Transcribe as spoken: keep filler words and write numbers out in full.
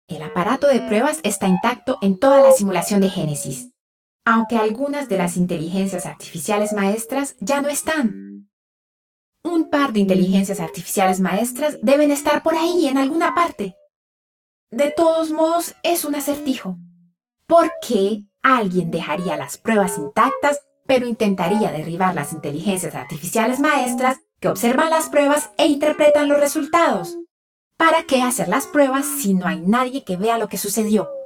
El aparato de pruebas está intacto en toda la simulación de Génesis, aunque algunas de las inteligencias artificiales maestras ya no están. Un par de inteligencias artificiales maestras deben estar por ahí en alguna parte. De todos modos, es un acertijo. ¿Por qué alguien dejaría las pruebas intactas, pero intentaría derribar las inteligencias artificiales maestras que observan las pruebas e interpretan los resultados? ¿Para qué hacer las pruebas si no hay nadie que vea lo que sucedió?